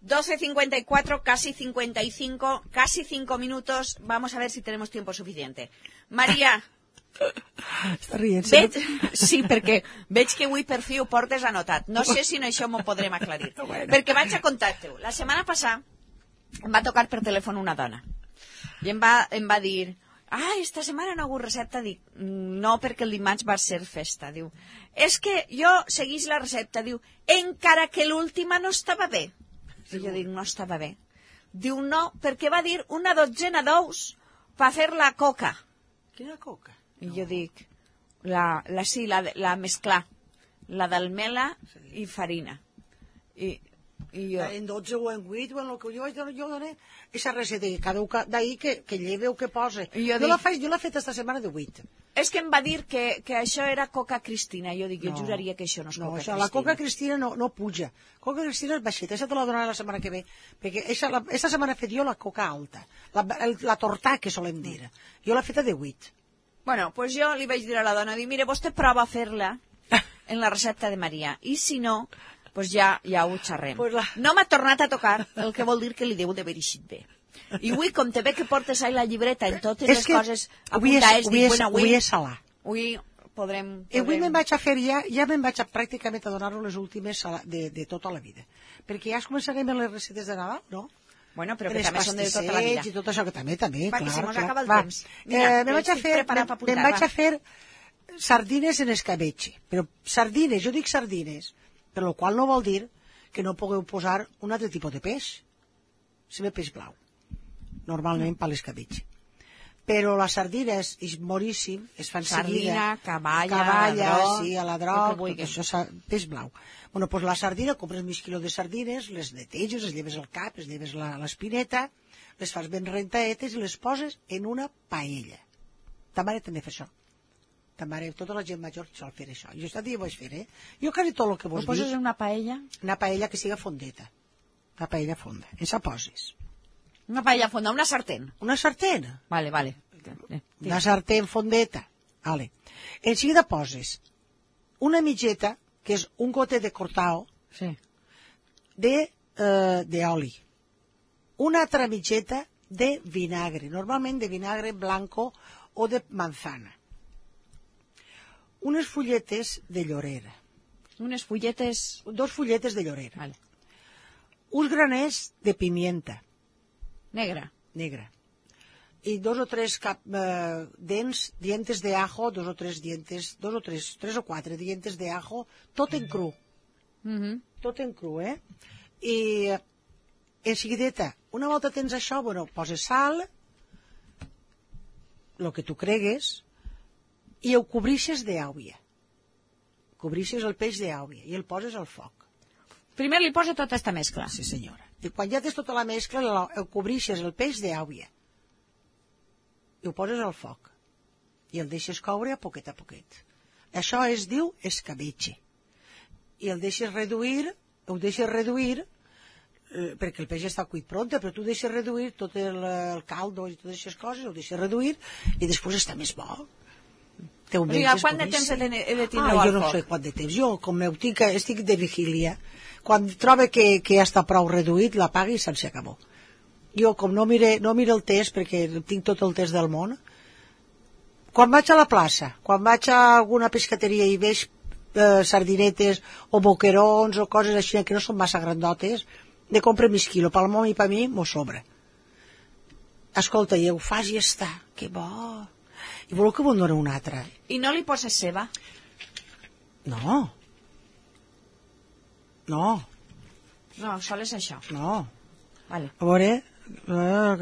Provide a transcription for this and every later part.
12:54, casi 55, casi 5 minutos. Vamos a ver si tenemos tiempo suficiente. Maria... Està rient. Sí, perquè veig que avui per fi ho portes anotat. No sé si no això m'ho podrem aclarir. Perquè vaig a contar-te-ho. La setmana passada em va tocar per telèfon una dona i em va dir: esta setmana no ha hagut recepta. Dic, no, perquè el dimarts va ser festa. Diu, és que jo seguís la recepta. Diu, encara que l'última no estava bé. I jo dic, no estava bé. Diu, no, perquè va dir una dotzena d'ous per fer la coca. Quina coca? I jo dic, la mesclar, la d'almela i farina. I jo... En 12 o en 8 o en el que jo doné aquesta recepta, cada un d'ahir que lleve o que posa. Jo l'he fet esta setmana de 8. És que em va dir que això era coca cristina. Jo dic, jo juraria que això no és coca cristina. La coca cristina no puja. Coca cristina és baixeta, aquesta te la donarà la setmana que ve, perquè aquesta setmana he fet jo la coca alta, la tortà, que solem dir. Jo l'he feta de 8. Bueno, pues jo li vaig dir a la dona, dic, mire, vostè prova a fer-la en la recepta de Maria, i si no, pues ja ho xerrem. No m'ha tornat a tocar, el que vol dir que li deu d'haver eixit bé. I avui, com te ve que portes ahí la llibreta en totes les coses apuntades, dic, bueno, avui és salar. Avui podrem... Avui me'n vaig a fer ja me'n vaig a pràcticament a donar-lo les últimes de tota la vida. Perquè ja començarem amb les recetes de Nadal, no? Bueno, però que també són de tota la vida. I tot això que també, clar. Va, que se mos acaba el temps. Mira, me'n vaig a fer sardines en escabetxe. Però sardines, jo dic sardines, per lo qual no vol dir que no pugueu posar un altre tipus de peix. Sempre peix blau. Normalment per l'escabetxe. Però la sardina és moríssim, es fan seguida. Sardina, caballa, sí, a la droc, tot això, peix blau. Bueno, doncs la sardina, compres mig quilo de sardines, les neteges, les lleves al cap, les lleves l'espineta, les fas ben rentaetes i les poses en una paella. Ta mare també fa això. Ta mare, tota la gent major sol fer això. Jo aquest dia ho vaig fer, Jo quasi tot el que vos dic... Ho poses en una paella? Una paella que siga fondeta. Una paella fonda. Esa poses. Una paella fonda, una sartén. Una sartén. Vale. Una sartén fondeta. Vale. En seguida poses una mitgeta, que és un gotet de cortao, d'oli. Una altra mitgeta de vinagre, normalment de vinagre blanco o de manzana. Unes fulletes de llorera. Unes fulletes... 2 fulletes de llorera. Vale. Uns graners de pimienta. Negra. I 2 o 3 dientes de ajo, 3 o 4 dientes de ajo, tot en cru. Tot en cru, I en seguideta, una volta tens això, bueno, poses sal, el que tu cregues, i ho cobrixes d'àuia. Cobrixes el peix d'àuia i el poses al foc. Primer li posa tota esta mescla. Sí, senyora. I quan ja tens tota la mescla, ho cobrixes el peix d'àuia i ho poses al foc i el deixes coure a poquet. Això es diu escabetxe. I el deixes reduir, perquè el peix està cuit pronta, però tu deixes reduir tot el caldo i totes aquestes coses, ho deixes reduir i després està més bo. O sigui, quant de temps he de tindre al foc? Jo no sé quant de temps. Jo, com estic de vigília, quan trobo que ja està prou reduït, l'apago i se'n s'acabó. Jo, com no miro el test, perquè tinc tot el test del món, quan vaig a la plaça, quan vaig a alguna pescateria i veig sardinetes o boquerons o coses així que no són massa grandotes, ne compro mig quilo. Pel món i per mi m'ho sobra. Escolta, i ho fas i està. Que bo. I voleu que me'n doni una altra? I no li poses ceba? No. No, sols això. No. Vale. A veure... No,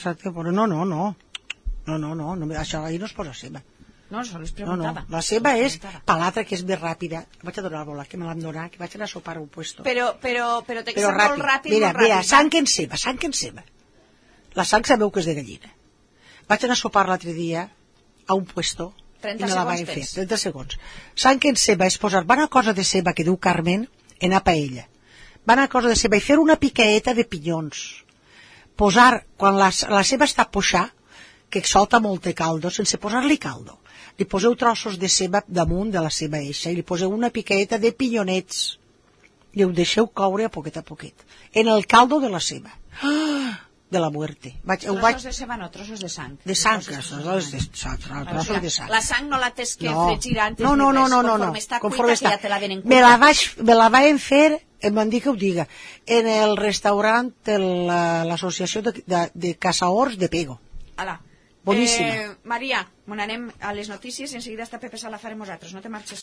això ahir no es posa ceba. No, sols preguntava. La ceba és per l'altra, que és més ràpida. Vaig a donar-la, que me l'han donat, que vaig anar a sopar a un puesto. Però té que ser molt ràpid. Mira, sang en ceba. La sang sabeu que és de gallina. Vaig anar a sopar l'altre dia a un puesto 30 i me la vaig segons fer. 30 segons. Sang en ceba és posar bona cosa de ceba, que diu Carmen, en a paella. Bona cosa de ceba i fer una picaeta de pinyons. Posar, quan la ceba està a poixar, que solta molt de caldo, sense posar-li caldo, li poseu trossos de ceba damunt de la ceba eixa i li poseu una picaeta de pinyonets. i ho deixeu coure a poquet, en el caldo de la ceba. De la muerte. Trossos de ceba no, trossos de sang. De sang, trossos de sang. La sang no la tens que fregir antes no, conforme està cuita, que ja te la venen cuita. Me la vaig fer, em van dir que ho diga, en el restaurant de l'associació de caçadors de Pego. Ala. Boníssima. Maria, anem a les notícies i en seguida està Pepe Sala farem nosaltres, no te marxes.